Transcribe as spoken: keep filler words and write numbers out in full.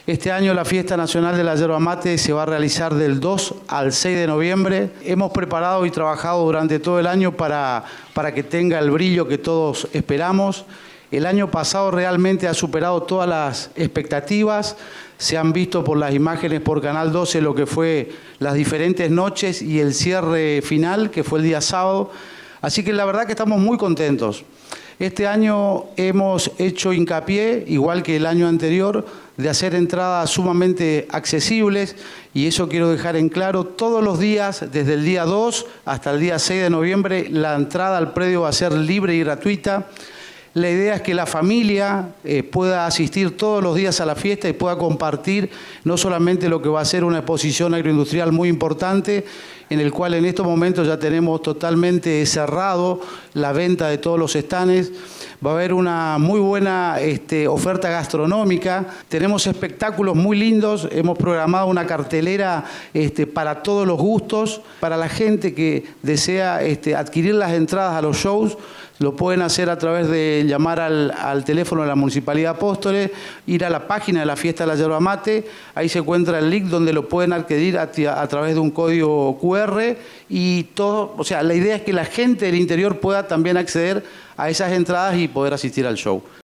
Este año la Fiesta Nacional de la Yerba Mate se va a realizar del dos al seis de noviembre. Hemos preparado y trabajado durante todo el año para, para que tenga el brillo que todos esperamos. El año pasado realmente ha superado todas las expectativas. Se han visto por las imágenes por Canal doce lo que fue las diferentes noches y el cierre final, que fue el día sábado. Así que la verdad que estamos muy contentos. Este año hemos hecho hincapié, igual que el año anterior, de hacer entradas sumamente accesibles, y eso quiero dejar en claro: todos los días, desde el día dos hasta el día seis de noviembre, la entrada al predio va a ser libre y gratuita. La idea es que la familia eh, pueda asistir todos los días a la fiesta y pueda compartir no solamente lo que va a ser una exposición agroindustrial muy importante, en el cual en estos momentos ya tenemos totalmente cerrado la venta de todos los stands. Va a haber una muy buena este, oferta gastronómica. Tenemos espectáculos muy lindos. Hemos programado una cartelera este, para todos los gustos. Para la gente que desea este, adquirir las entradas a los shows, lo pueden hacer a través de llamar al, al teléfono de la Municipalidad de Apóstoles, ir a la página de la Fiesta de la Yerba Mate. Ahí se encuentra el link donde lo pueden adquirir a, a través de un código cu erre, y todo, o sea, la idea es que la gente del interior pueda también acceder a esas entradas y poder asistir al show.